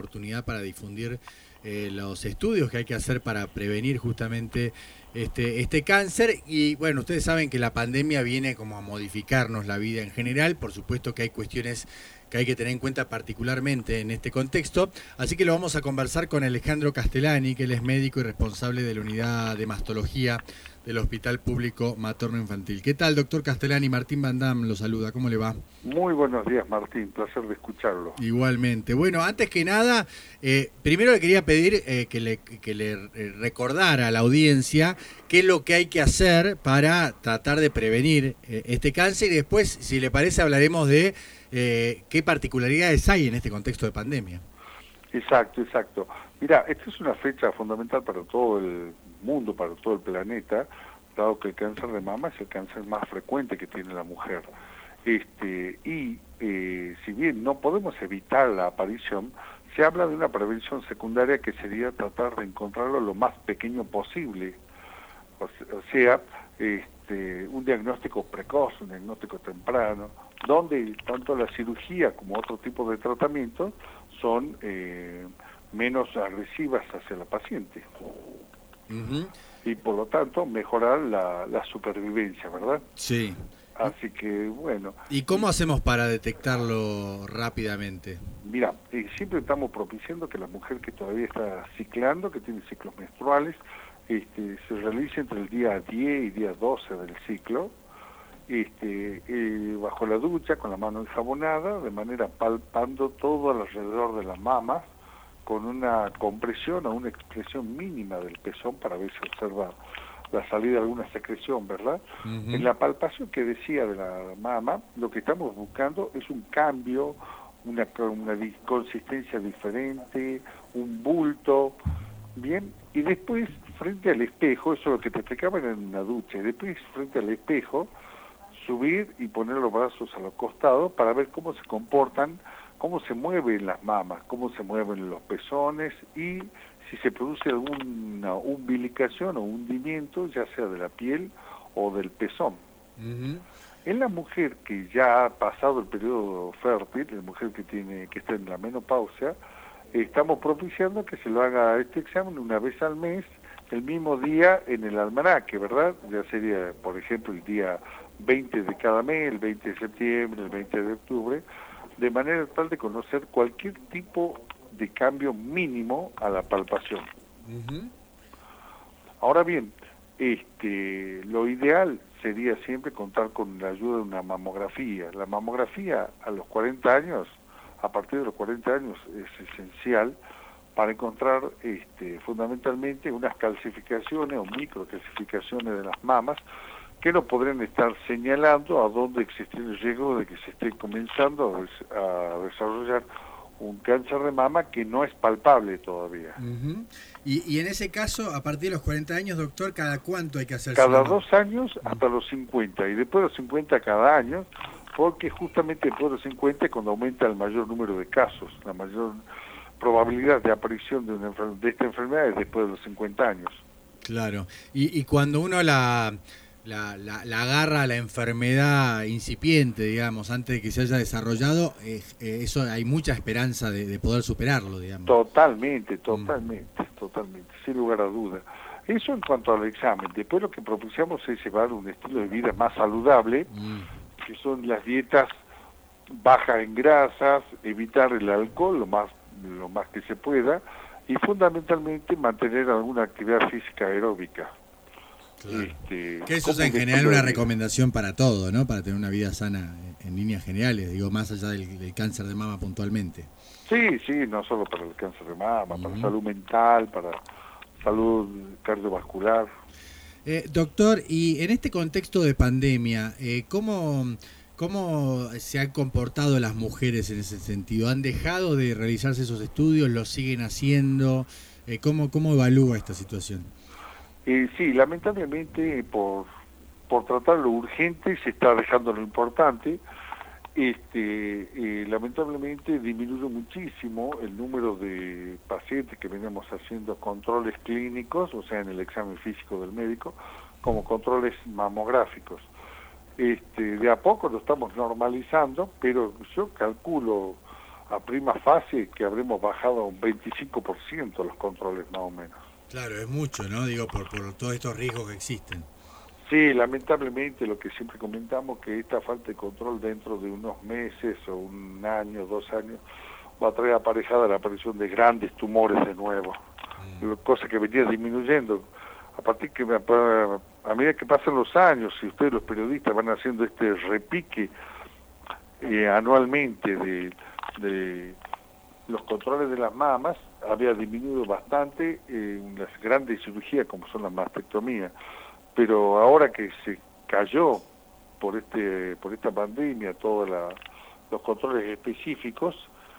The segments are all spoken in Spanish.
oportunidad para difundir los estudios que hay que hacer para prevenir justamente este cáncer. Y bueno, ustedes saben que la pandemia viene como a modificarnos la vida en general. Por supuesto que hay cuestiones que hay que tener en cuenta particularmente en este contexto. Así que lo vamos a conversar con Alejandro Castellani, que él es médico y responsable de la unidad de mastología del Hospital Público Materno Infantil. ¿Qué tal, doctor Castellani? Martín Van Dam lo saluda. ¿Cómo le va? Muy buenos días, Martín. Placer de escucharlo. Igualmente. Bueno, antes que nada, primero le quería pedir que le recordara a la audiencia qué es lo que hay que hacer para tratar de prevenir este cáncer, y después, si le parece, hablaremos de qué particularidades hay en este contexto de pandemia. Exacto. Mira, esta es una fecha fundamental para todo el mundo, para todo el planeta, dado que el cáncer de mama es el cáncer más frecuente que tiene la mujer. Si bien no podemos evitar la aparición, se habla de una prevención secundaria que sería tratar de encontrarlo lo más pequeño posible, o sea, un diagnóstico precoz, un diagnóstico temprano, donde tanto la cirugía como otro tipo de tratamientos son menos agresivas hacia la paciente. Uh-huh. Y por lo tanto mejorar la supervivencia, ¿verdad? Sí. Así que bueno. ¿Y cómo hacemos para detectarlo rápidamente? Mira, siempre estamos propiciando que la mujer que todavía está ciclando, que tiene ciclos menstruales, se realice entre el día 10 y día 12 del ciclo, bajo la ducha, con la mano enjabonada, de manera palpando todo alrededor de las mamas, con una compresión o una expresión mínima del pezón para ver si observa la salida de alguna secreción, ¿verdad? Uh-huh. En la palpación que decía de la mama, lo que estamos buscando es un cambio, una consistencia diferente, un bulto, bien, y después frente al espejo, eso es lo que te explicaba en una ducha, y después frente al espejo, subir y poner los brazos a los costados para ver cómo se comportan, cómo se mueven las mamas, cómo se mueven los pezones y si se produce alguna umbilicación o hundimiento, ya sea de la piel o del pezón. Uh-huh. En la mujer que ya ha pasado el periodo fértil, la mujer que está en la menopausia, estamos propiciando que se lo haga este examen una vez al mes, el mismo día en el almanaque, ¿verdad? Ya sería, por ejemplo, el día 20 de cada mes, el 20 de septiembre, el 20 de octubre, de manera tal de conocer cualquier tipo de cambio mínimo a la palpación. Uh-huh. Ahora bien, lo ideal sería siempre contar con la ayuda de una mamografía. La mamografía a los 40 años, a partir de los 40 años, es esencial para encontrar fundamentalmente unas calcificaciones o microcalcificaciones de las mamas que nos podrían estar señalando a dónde existe el riesgo de que se esté comenzando a desarrollar un cáncer de mama que no es palpable todavía. Uh-huh. Y en ese caso, a partir de los 40 años, doctor, ¿cada cuánto hay que hacerse? Cada 2 años hasta los 50, y después de los 50 cada año, porque justamente después de los 50 es cuando aumenta el mayor número de casos, la mayor probabilidad de aparición de esta enfermedad es después de los 50 años. Claro, y cuando uno la agarra la enfermedad incipiente, digamos, antes de que se haya desarrollado, eso hay mucha esperanza de poder superarlo, digamos. Totalmente, sin lugar a duda. Eso en cuanto al examen. Después lo que propiciamos es llevar un estilo de vida más saludable, que son las dietas bajas en grasas, evitar el alcohol lo más que se pueda, y fundamentalmente mantener alguna actividad física aeróbica. Claro. Que eso es en general una recomendación para todo, ¿no? Para tener una vida sana en líneas generales, digo, más allá del cáncer de mama puntualmente. Sí, no solo para el cáncer de mama, para salud mental, para salud cardiovascular. Doctor, y en este contexto de pandemia, ¿cómo se han comportado las mujeres en ese sentido? ¿Han dejado de realizarse esos estudios? ¿Lo siguen haciendo? ¿Cómo evalúa esta situación? Sí, lamentablemente por tratar lo urgente se está dejando lo importante. Lamentablemente disminuyó muchísimo el número de pacientes que venimos haciendo controles clínicos, o sea, en el examen físico del médico, como controles mamográficos. De a poco lo estamos normalizando, pero yo calculo a prima fase que habremos bajado un 25% los controles más o menos. Claro, es mucho, ¿no? Digo, por todos estos riesgos que existen. Sí, lamentablemente lo que siempre comentamos, que esta falta de control dentro de unos meses o un año, 2 años, va a traer aparejada la aparición de grandes tumores de nuevo, cosa que venía disminuyendo. A partir que a medida que pasan los años, si ustedes los periodistas van haciendo este repique anualmente de los controles de las mamas, había disminuido bastante en las grandes cirugías como son las mastectomías, pero ahora que se cayó por esta pandemia todos los controles específicos,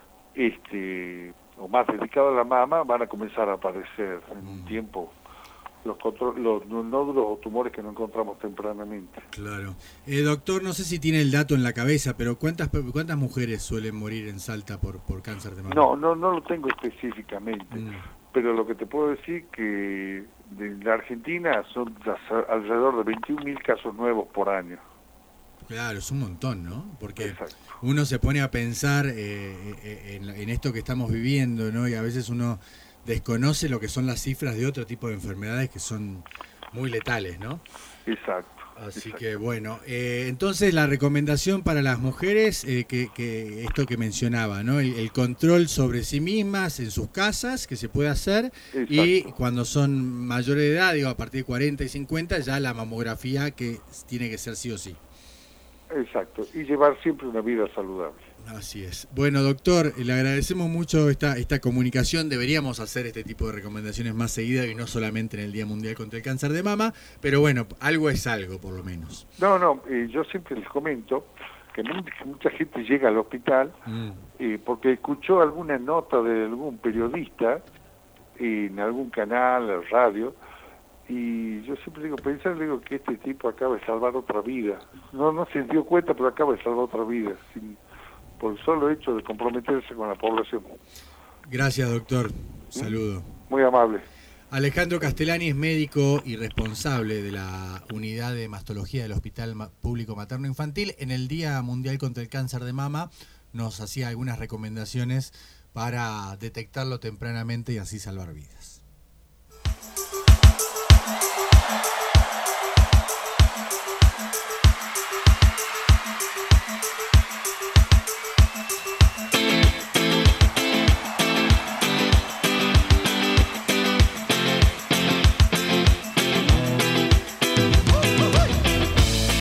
o más dedicados a la mama, van a comenzar a aparecer en un tiempo los nódulos o tumores que no encontramos tempranamente. Claro. Doctor, no sé si tiene el dato en la cabeza, pero ¿cuántas mujeres suelen morir en Salta por cáncer de mama? No lo tengo específicamente, pero lo que te puedo decir que en la Argentina son alrededor de 21.000 casos nuevos por año. Claro, es un montón, ¿no? Porque Exacto. Uno se pone a pensar en esto que estamos viviendo, ¿no? Y a veces uno desconoce lo que son las cifras de otro tipo de enfermedades que son muy letales, ¿no? Exacto. Así que bueno, entonces la recomendación para las mujeres, que esto que mencionaba, ¿no? El control sobre sí mismas en sus casas, que se puede hacer, Exacto. Y cuando son mayores de edad, digo, a partir de 40 y 50, ya la mamografía que tiene que ser sí o sí. Exacto, y llevar siempre una vida saludable. Así es. Bueno, doctor, le agradecemos mucho esta comunicación. Deberíamos hacer este tipo de recomendaciones más seguidas y no solamente en el Día Mundial contra el Cáncer de Mama, pero bueno, algo es algo, por lo menos. Yo siempre les comento que mucha gente llega al hospital porque escuchó alguna nota de algún periodista en algún canal, radio, y yo siempre digo, que este tipo acaba de salvar otra vida. No se dio cuenta, pero acaba de salvar otra vida, por el solo hecho de comprometerse con la población. Gracias, doctor. Saludo. Muy amable. Alejandro Castellani es médico y responsable de la unidad de mastología del Hospital Público Materno Infantil. En el Día Mundial contra el Cáncer de Mama nos hacía algunas recomendaciones para detectarlo tempranamente y así salvar vidas.